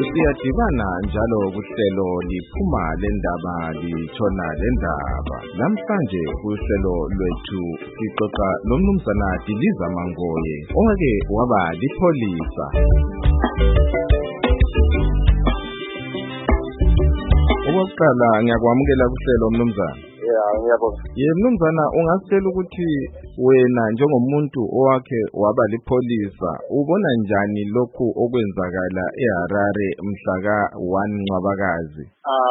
Siyadibana njalo kuhlelo liphuma lendaba litshona lendaba. Namhlanje kuhlelo lwethu sixoxa nomnumzana Diliza Mangoye ongeke waba lipholisa. Okokuqala ngiyakwamukela kuhlelo mnumzana. Ngiyabonga. Mnumzana ungasitshela ukuthi wena njengomuntu owakhe waba lipholisa ubona njani lokhu okwenzakala eHarare mhla ka-1 Ncwabakazi?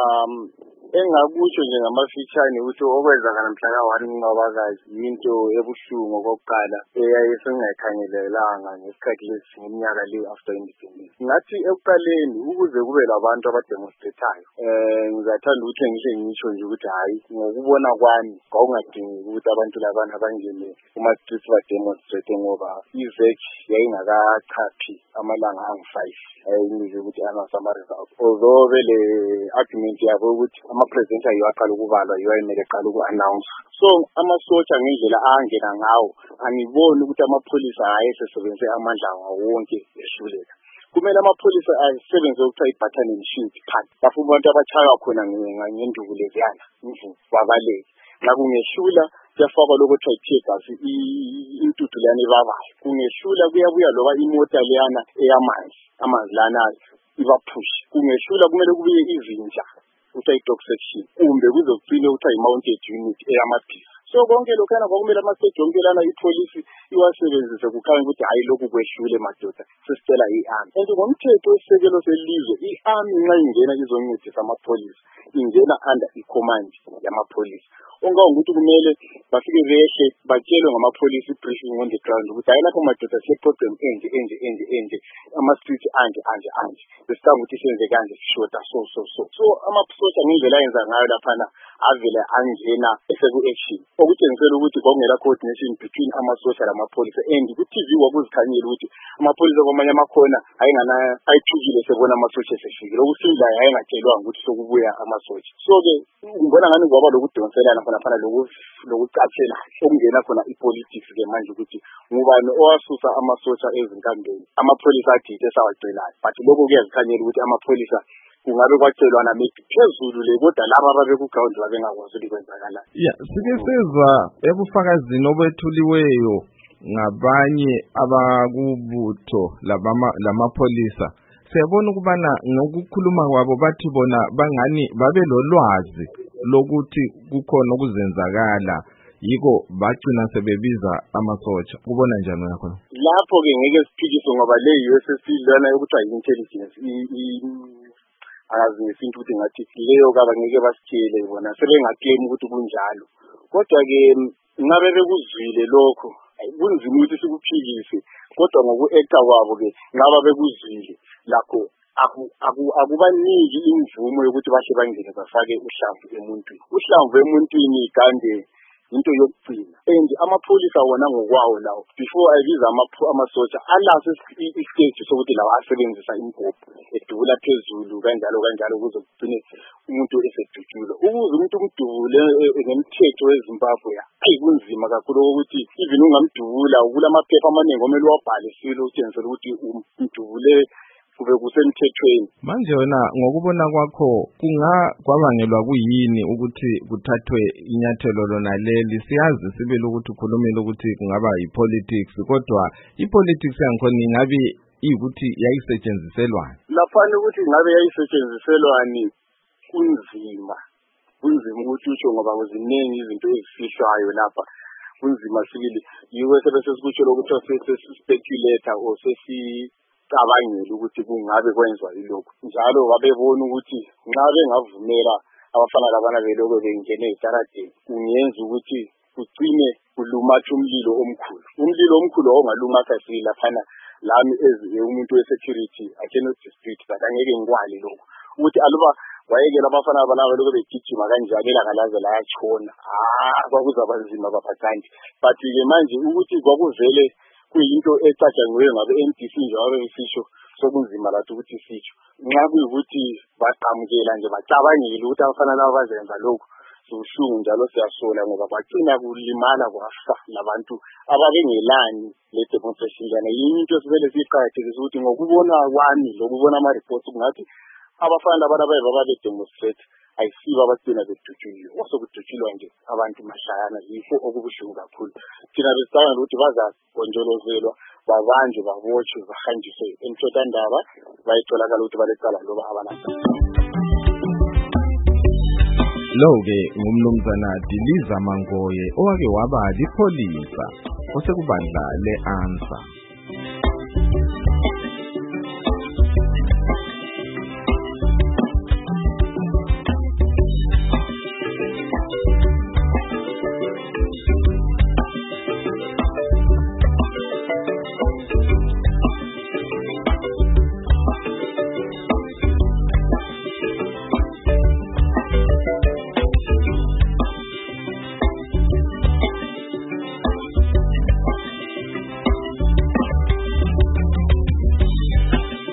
Engakusho nje ngamafitshane ukuthi okwenzakala mhla ka-1 Ncwabakazi into ebuhlungu okokuqala eyayisingayikhangelelanga ngesikhathi lesi ngeminyaka le after independence. Ngathi ekuqaleni ukuze kube labantu abademonstratayo ngizathanda ukuthi ngisho nje ukuthi hayi ngokubona kwami kwakungadingeki ukuthi abantu labana bangene kuma-streets bademonstrate ngoba i-VEC yayingakachaphi amalanga angu-5 ayinike ukuthi ama-results. Although vele argument yabo ukuthi ama-president ayiwaqala ukubalwa yiwayimele eqala uku-announce. So amasotsha ngendlela angena ngawo angiboni ukuthi amapholisa ayesesebenzise amandla wonke ehluleka. Kumele amapholisa asebenze ukuthiwa i-button and shoot part. Bafuna abantu abachaywa khona ngenduku leziyana imvubu babaleke. Nakungehlula kuyafakwa lokho kuthiwa i-tear gas intuthu leyana ebabayo. Kungehlula kuyabuya loba imota leyana amanzi lana ibapush. Kungehlula kumele kubuye izinja kuthiwa i-dog section kumbe kuzogcina kuthiwa i-mounted unit eyamabhiza. So konke lokhana kwakumele amasotsha onke lana ipolisi iwasebenzise kukhanya ukuthi hayi lokhu kwehlule madoda sesicela i-army. And ngomthetho wesisekelo selizwe i-army nxa ingena izoncedisa amapholisa ingena under i-command yamapholisa. Ongangokuthi kumele bafike behle batshelwe ngamapholisa i-briefing on the ground ukuthi hayi lapho madoda siye-program enje ama-street anje besicanga ukuthi senze kanje sishoda so amasotsha ngendlela ayenza ngayo laphana avele angena eseku-action okutshengisela ukuthi kwakungela coordination between amasotsha lamapholisa and ku-TV kwakuzikhanyela ukuthi amapholisa kwamanye amakhona ayithukile sebona amasotsha esefikile okusindayo ayengatshelwanga ukuthi sokubuya amasotsha. So-ke ngibona ngani kwaba lokudonselana khonafana lokucatshela okungena khona i-politics-ke manje ukuthi ngubani owasusa amasotsha ezinkambeni amapholisa adide esawacelayo but lokho kuyazikhanyela ukuthi amapholisa kungabe kwatshelwana maybe phezulu le kodwa laba ababeku-ground babengakwazi ukuthi kwenzakala. Sike sezwa ebufakazini obethuliweyo ngabanye abakubutho lamapholisa. Siyabona ukubana ngokukhuluma kwabo bathi bona bangani babelolwazi lokuthi kukhona okuzenzakala yiko bagcina sebebiza amasotsha. Kubona njani yakho? Lapho-ke ngeke siphikiswe ngoba le USSC lana yokuthiwa yi-intelligence akazi ngesintu ukuthi ngathi leyo kaba ngeke basitshele bona sebengaklemi ukuthi kunjalo. Kodwa-ke ngabe bekuzwile lokho kunzima ukuthi sikuphikise kodwa ngoku-acta kwabo-ke ngaba bekuzwile lakho akubaniki imvumo yokuthi bahle bangene bafake uhlamvu emuntwini. Uhlamvu emuntwini kande into yokugcina and amapholisa wona ngokwawo lawo before ayibiza amasotsha alaso istage sokuthi lawa asebenzisa impompo edubula phezulu kanjalo ukuze kugcine umuntu esedutshula. Ukuze umuntu umdubule ngemthetho weZimbabwe ayikunzima kakhulu ukuthi even ungamdubula kulamaphepha amaningi omele wabhale silo utshengisela ukuthi umdubule kube kusemthethweni. Manje wena ngokubona kwakho kwabangelwa kuyini ukuthi kuthathwe inyathelo lona leli? Siyazi sibele ukuthi ukhulumile ukuthi kungaba yi-politics kodwa i-politics yangikhona ingabe iyikuthi yayisetshenziselwani? Laphana ukuthi ngabe yayisetshenziselwani kunzima ukuthi utsho ngoba kuziningi izinto ezifihlwayo lapha kunzima sibili yiwe sebesesikutsho ukuthi sesi-speculator or cabangela ukuthi kungabe kwenziwa yilokho njalo babebona ukuthi nxa bengavumela abafana labana beloko bengene estaradeni kungenza ukuthi kugcine kulumatha umlilo omkhulu ongalumatha silaphana lami umuntu we-security I cannot dispute but angeke ngikwali lokho ukuthi aluba wayekela abafana balaba lokho begijima kanjalo ilanga laze layatshona kwakuzaba nzima baphathandi but-ke manje ukuthi kwakuvele kuyinto ecatshangiweyo ngabe-NDC njalo besisho sokunzima lathi ukuthi sitsho nxa kuyikuthi baqamukela nje bacabangile ukuthi abafana laba bazenza lokhu sibuhlungu njalo siyasola ngoba bagcina kulimala kwafa labantu ababengelani le demonstration lana. Yini into esivele siyiqakathekisa ukuthi ngokubona kwami lokubona ama-reports kungathi abafana labantu ababe demonstrate ayisibo abagcina bedutshuliwe, osokudutshulwa nje abantu mashayana. Yikho okubuhlungu kakhulu. Thina besicabanga ukuthi bazagonjolozelwa, babanjwe, babotshwe, bahanjiswe emthethwandaba, bayitholakala ukuthi balecala loba abalapha. Lo-ke ngumnumzana Diliza Mangoye owake waba lipholisa osekubandla le-ANSA.